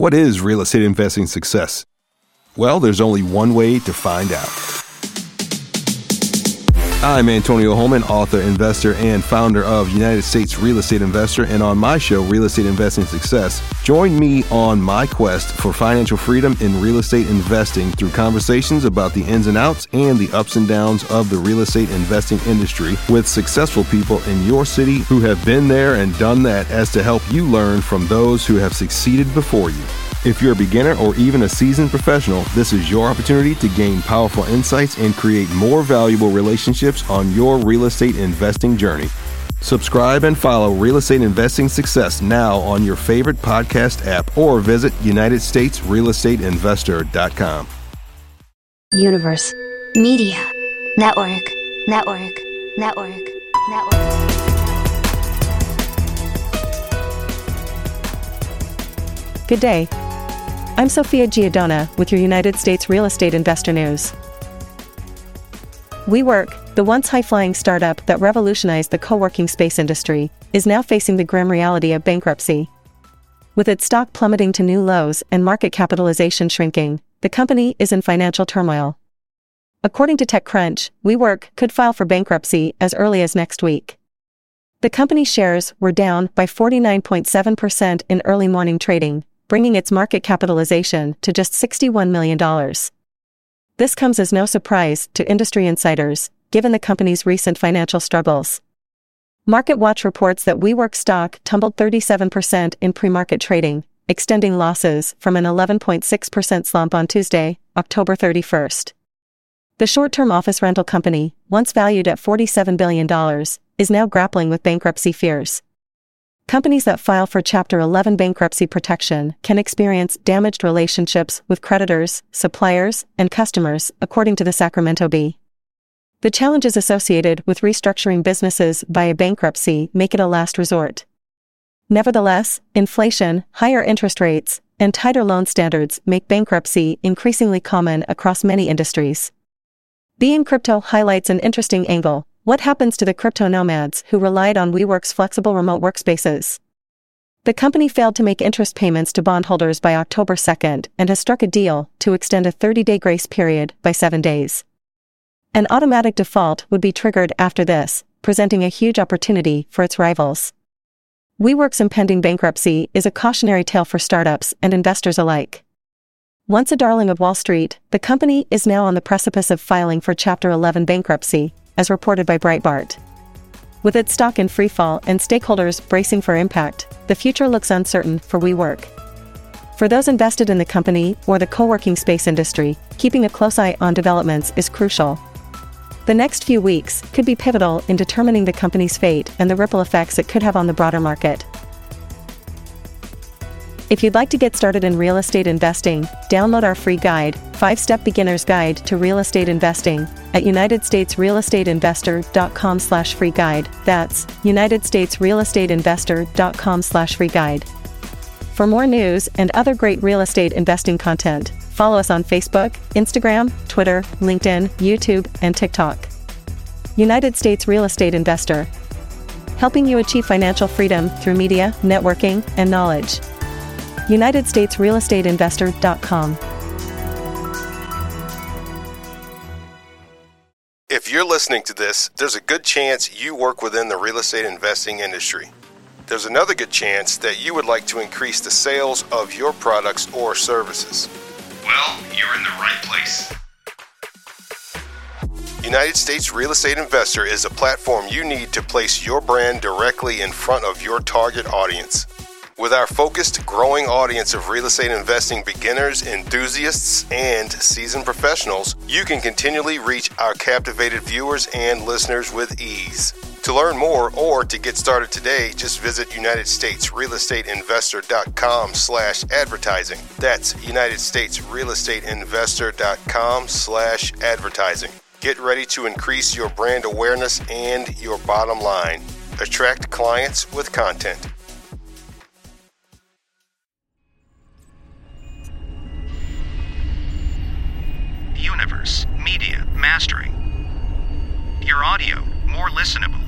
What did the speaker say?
What is real estate investing success? Well, there's only one way to find out. I'm Antonio Holman, author, investor, and founder of United States Real Estate Investor, and on my show, Real Estate Investing Success, join me on my quest for financial freedom in real estate investing through conversations about the ins and outs and the ups and downs of the real estate investing industry with successful people in your city who have been there and done that, as to help you learn from those who have succeeded before you. If you're a beginner or even a seasoned professional, this is your opportunity to gain powerful insights and create more valuable relationships on your real estate investing journey. Subscribe and follow Real Estate Investing Success now on your favorite podcast app or visit UnitedStatesRealEstateInvestor.com. Universe. Media. Network. Good day. I'm Sophia Giordana with your United States Real Estate Investor News. WeWork, the once high-flying startup that revolutionized the co-working space industry, is now facing the grim reality of bankruptcy. With its stock plummeting to new lows and market capitalization shrinking, the company is in financial turmoil. According to TechCrunch, WeWork could file for bankruptcy as early as next week. The company's shares were down by 49.7% in early morning trading, bringing its market capitalization to just $61 million. This comes as no surprise to industry insiders, given the company's recent financial struggles. MarketWatch reports that WeWork stock tumbled 37% in pre-market trading, extending losses from an 11.6% slump on Tuesday, October 31st. The short-term office rental company, once valued at $47 billion, is now grappling with bankruptcy fears. Companies that file for Chapter 11 bankruptcy protection can experience damaged relationships with creditors, suppliers, and customers, according to the Sacramento Bee. The challenges associated with restructuring businesses via bankruptcy make it a last resort. Nevertheless, inflation, higher interest rates, and tighter loan standards make bankruptcy increasingly common across many industries. Being Crypto highlights an interesting angle. What happens to the crypto nomads who relied on WeWork's flexible remote workspaces? The company failed to make interest payments to bondholders by October 2nd and has struck a deal to extend a 30-day grace period by 7 days. An automatic default would be triggered after this, presenting a huge opportunity for its rivals. WeWork's impending bankruptcy is a cautionary tale for startups and investors alike. Once a darling of Wall Street, the company is now on the precipice of filing for Chapter 11 bankruptcy, as reported by Breitbart. With its stock in freefall and stakeholders bracing for impact, the future looks uncertain for WeWork. For those invested in the company or the co-working space industry, keeping a close eye on developments is crucial. The next few weeks could be pivotal in determining the company's fate and the ripple effects it could have on the broader market. If you'd like to get started in real estate investing, download our free guide, 5-Step Beginner's Guide to Real Estate Investing, at UnitedStatesRealEstateInvestor.com/free guide. That's UnitedStatesRealEstateInvestor.com/free guide. For more news and other great real estate investing content, follow us on Facebook, Instagram, Twitter, LinkedIn, YouTube, and TikTok. United States Real Estate Investor, helping you achieve financial freedom through media, networking, and knowledge. UnitedStatesRealEstateInvestor.com. If you're listening to this, there's a good chance you work within the real estate investing industry. There's another good chance that you would like to increase the sales of your products or services. Well, you're in the right place. United States Real Estate Investor is a platform you need to place your brand directly in front of your target audience. With our focused, growing audience of real estate investing beginners, enthusiasts, and seasoned professionals, you can continually reach our captivated viewers and listeners with ease. To learn more or to get started today, just visit UnitedStatesRealEstateInvestor.com/advertising. That's UnitedStatesRealEstateInvestor.com/advertising. Get ready to increase your brand awareness and your bottom line. Attract clients with content. Universe Media Mastering. Your audio more listenable.